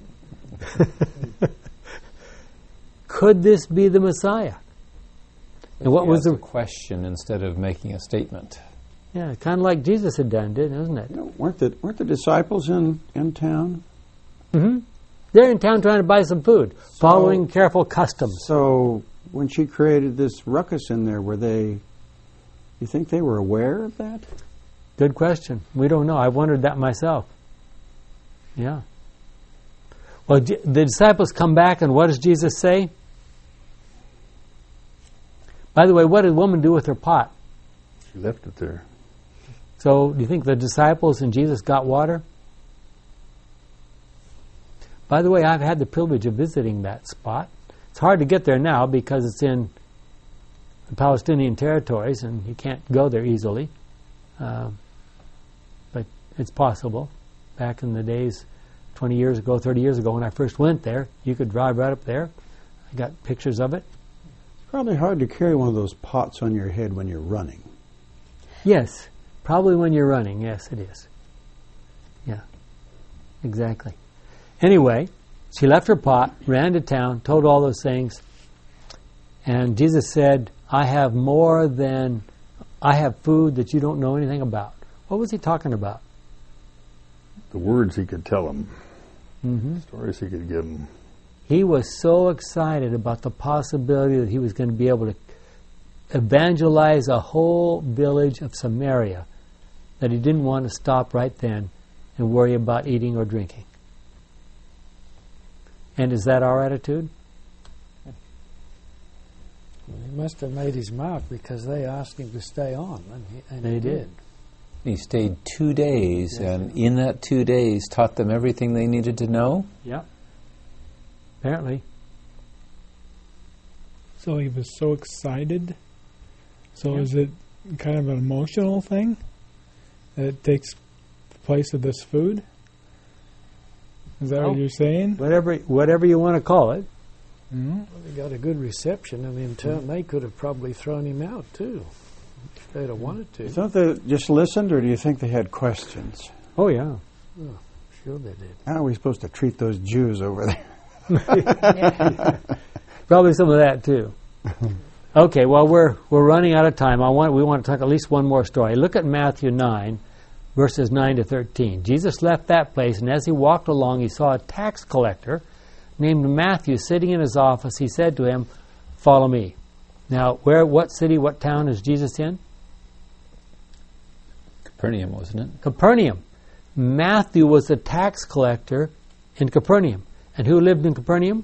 Could this be the Messiah? And what She was asked the a question instead of making a statement? Yeah, kind of like Jesus had done, didn't isn't it? You know, weren't the weren't the disciples in in town? Mm-hmm. They're in town trying to buy some food, following careful customs. So when she created this ruckus in there, were they? You think they were aware of that? Good question. We don't know. I wondered that myself. Yeah. Well, J- the disciples come back, and what does Jesus say? By the way, what did the woman do with her pot? She left it there. So, do you think the disciples and Jesus got water? By the way, I've had the privilege of visiting that spot. It's hard to get there now because it's in the Palestinian territories and you can't go there easily. Uh, but it's possible. Back in the days, twenty years ago, thirty years ago, when I first went there, you could drive right up there. I got pictures of it. It's probably hard to carry one of those pots on your head when you're running. Yes, probably when you're running. Yes, it is. Yeah, exactly. Anyway, she left her pot, ran to town, told all those things, and Jesus said, I have more than, I have food that you don't know anything about. What was he talking about? The words he could tell them. Mm-hmm. Stories he could give them. He was so excited about the possibility that he was going to be able to evangelize a whole village of Samaria that he didn't want to stop right then and worry about eating or drinking. And is that our attitude? He must have made his mark because they asked him to stay on, and he, and They he did. did. He stayed two days, and in that two days taught them everything they needed to know. Yeah. Apparently. So he was so excited. So Yeah. is it kind of an emotional thing that it takes place of this food? Is that Oh. what you're saying? Whatever whatever you want to call it. Mm-hmm. Well, they got a good reception, and in turn, they could have probably thrown him out too, if they'd have wanted to. You thought they just listened, or do you think they had questions? Oh, yeah. Oh, sure they did. How are we supposed to treat those Jews over there? Probably some of that, too. Okay, well, we're we're running out of time. I want We want to talk at least one more story. Look at Matthew nine, verses nine to thirteen. Jesus left that place, and as he walked along, he saw a tax collector named Matthew sitting in his office. He said to him, follow me. Now, where, what city, what town is Jesus in? Capernaum, wasn't it? Capernaum. Matthew was a tax collector in Capernaum. And who lived in Capernaum?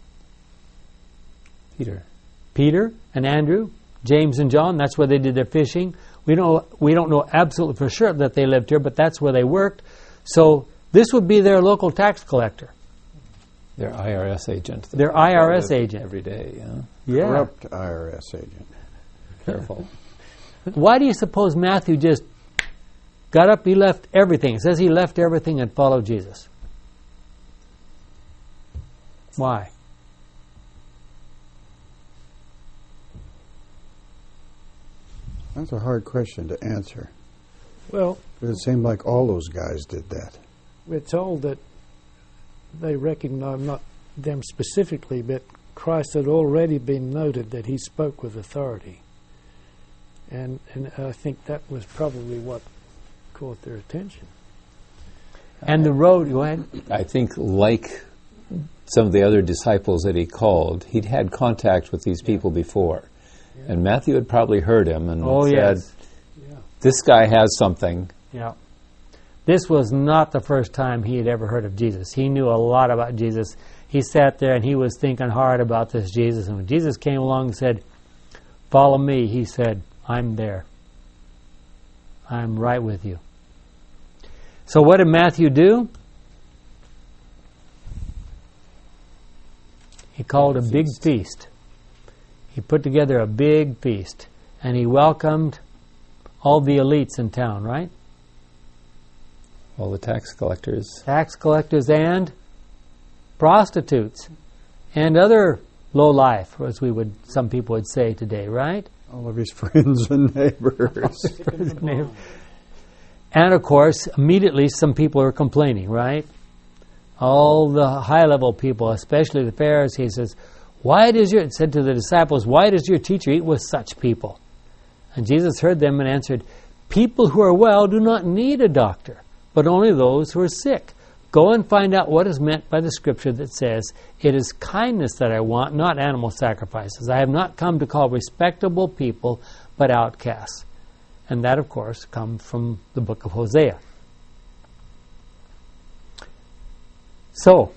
Peter. Peter and Andrew, James and John. That's where they did their fishing. We don't, we don't know absolutely for sure that they lived here, but that's where they worked. So this would be their local tax collector. Their I R S agent. Their I R S agent. Every day, yeah. Yeah. Corrupt I R S agent. Careful. Why do you suppose Matthew just got up, he left everything? It says he left everything and followed Jesus. Why? That's a hard question to answer. Well, It seemed like all those guys did that. we're told that they recognized, not them specifically, but Christ had already been noted that he spoke with authority. And, and I think that was probably what caught their attention. And the road, go ahead. I think, like some of the other disciples that he called, he'd had contact with these people before. Yeah. And Matthew had probably heard him and Oh, said, yes. Yeah. this guy has something. Yeah. This was not the first time he had ever heard of Jesus. He knew a lot about Jesus. He sat there and he was thinking hard about this Jesus. And when Jesus came along and said, "Follow me," he said, "I'm there. I'm right with you." So what did Matthew do? He called a big feast. He put together a big feast. And he welcomed all the elites in town, right? All the tax collectors. Tax collectors and prostitutes and other low life, as we would, some people would say today, right? All of his friends and neighbors. And of course, immediately some people are complaining, right? All the high-level people, especially the Pharisees, says, "Why does your," said to the disciples, "Why does your teacher eat with such people?" And Jesus heard them and answered, "People who are well do not need a doctor, but only those who are sick. Go and find out what is meant by the scripture that says, 'It is kindness that I want, not animal sacrifices. I have not come to call respectable people, but outcasts.'" And that, of course, comes from the book of Hosea. So,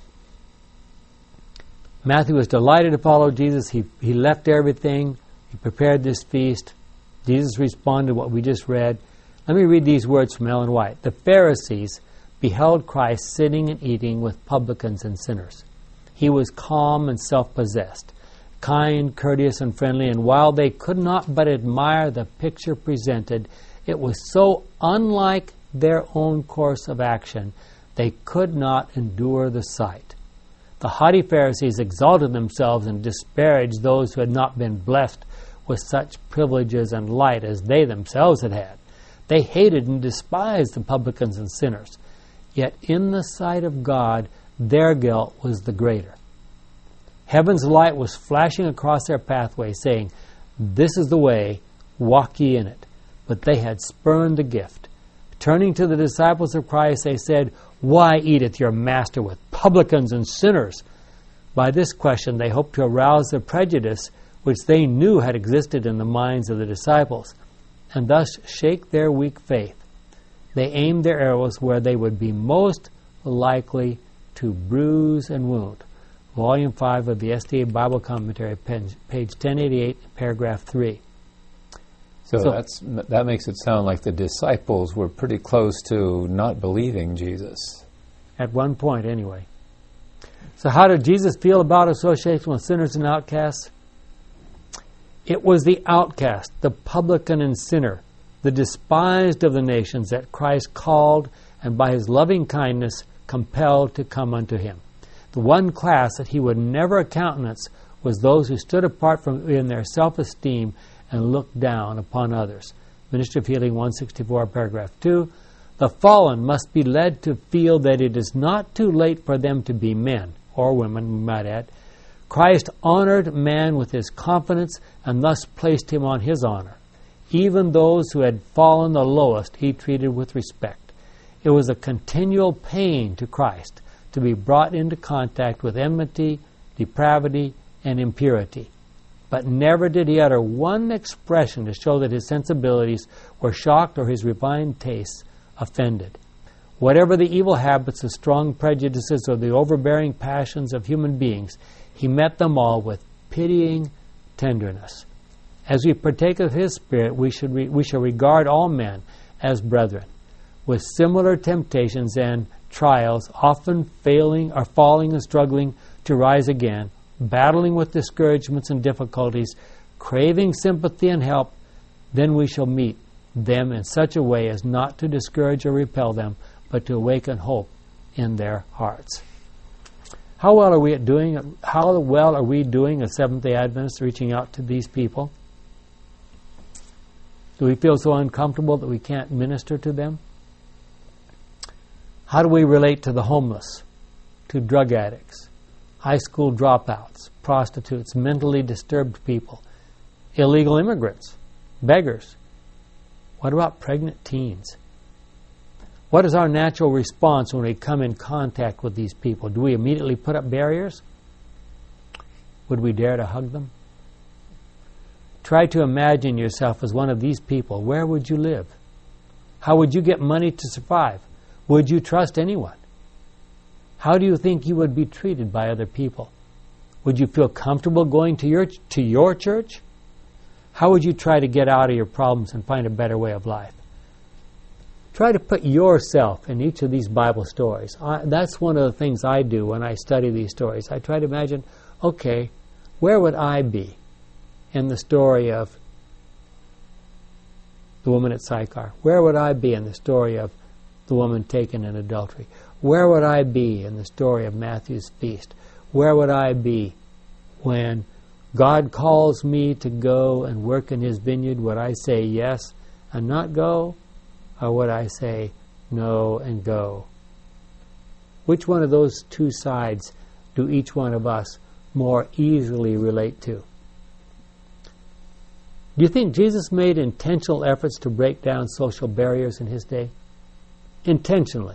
Matthew was delighted to follow Jesus. He, he left everything. He prepared this feast. Jesus responded to what we just read. Let me read these words from Ellen White. "The Pharisees beheld Christ sitting and eating with publicans and sinners. He was calm and self-possessed, kind, courteous, and friendly, and while they could not but admire the picture presented, it was so unlike their own course of action, they could not endure the sight. The haughty Pharisees exalted themselves and disparaged those who had not been blessed with such privileges and light as they themselves had had. They hated and despised the publicans and sinners. Yet in the sight of God, their guilt was the greater. Heaven's light was flashing across their pathway, saying, 'This is the way, walk ye in it.' But they had spurned the gift. Turning to the disciples of Christ, they said, 'Why eateth your master with publicans and sinners?' By this question, they hoped to arouse the prejudice which they knew had existed in the minds of the disciples, and thus shake their weak faith. They aimed their arrows where they would be most likely to bruise and wound." Volume five of the S D A Bible Commentary, page ten eighty-eight, paragraph three. So, So- that's, that makes it sound like the disciples were pretty close to not believing Jesus. At one point, anyway. So how did Jesus feel about association with sinners and outcasts? It was the outcast, the publican and sinner, the despised of the nations that Christ called and by his loving kindness compelled to come unto him. The one class that he would never countenance was those who stood apart from in their self-esteem and looked down upon others. Ministry of Healing one sixty-four, paragraph two. The fallen must be led to feel that it is not too late for them to be men, or women, we might add. Christ honored man with his confidence and thus placed him on his honor. Even those who had fallen the lowest he treated with respect. It was a continual pain to Christ to be brought into contact with enmity, depravity, and impurity. But never did he utter one expression to show that his sensibilities were shocked or his refined tastes offended. Whatever the evil habits, the strong prejudices, or the overbearing passions of human beings, he met them all with pitying tenderness. As we partake of his Spirit, we should re- we shall regard all men as brethren, with similar temptations and trials, often failing or falling and struggling to rise again, battling with discouragements and difficulties, craving sympathy and help. Then we shall meet them in such a way as not to discourage or repel them, but to awaken hope in their hearts. How well are we at doing? How well are we doing as Seventh-day Adventists reaching out to these people? Do we feel so uncomfortable that we can't minister to them? How do we relate to the homeless, to drug addicts, high school dropouts, prostitutes, mentally disturbed people, illegal immigrants, beggars? What about pregnant teens? What is our natural response when we come in contact with these people? Do we immediately put up barriers? Would we dare to hug them? Try to imagine yourself as one of these people. Where would you live? How would you get money to survive? Would you trust anyone? How do you think you would be treated by other people? Would you feel comfortable going to your to your church? How would you try to get out of your problems and find a better way of life? Try to put yourself in each of these Bible stories. I, that's one of the things I do when I study these stories. I try to imagine, okay, where would I be in the story of the woman at Sychar? Where would I be in the story of the woman taken in adultery? Where would I be in the story of Matthew's feast? Where would I be when God calls me to go and work in His vineyard? Would I say yes and not go? Or would I say no and go? Which one of those two sides do each one of us more easily relate to? Do you think Jesus made intentional efforts to break down social barriers in His day? Intentionally.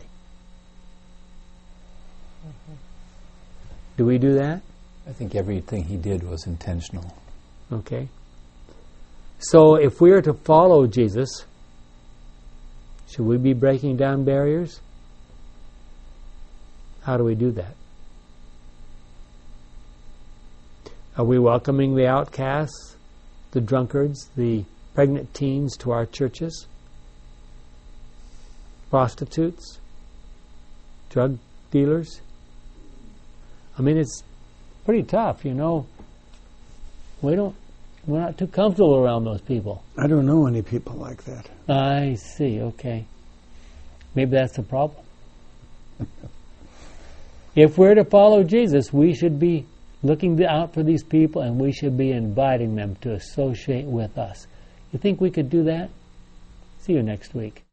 Do we do that? I think everything He did was intentional. Okay. So if we are to follow Jesus, should we be breaking down barriers? How do we do that? Are we welcoming the outcasts, the drunkards, the pregnant teens to our churches? Prostitutes? Drug dealers? I mean, it's pretty tough, you know. We don't, we're not too comfortable around those people. I don't know any people like that. I see, okay. Maybe that's the problem. If we're to follow Jesus, we should be looking out for these people and we should be inviting them to associate with us. You think we could do that? See you next week.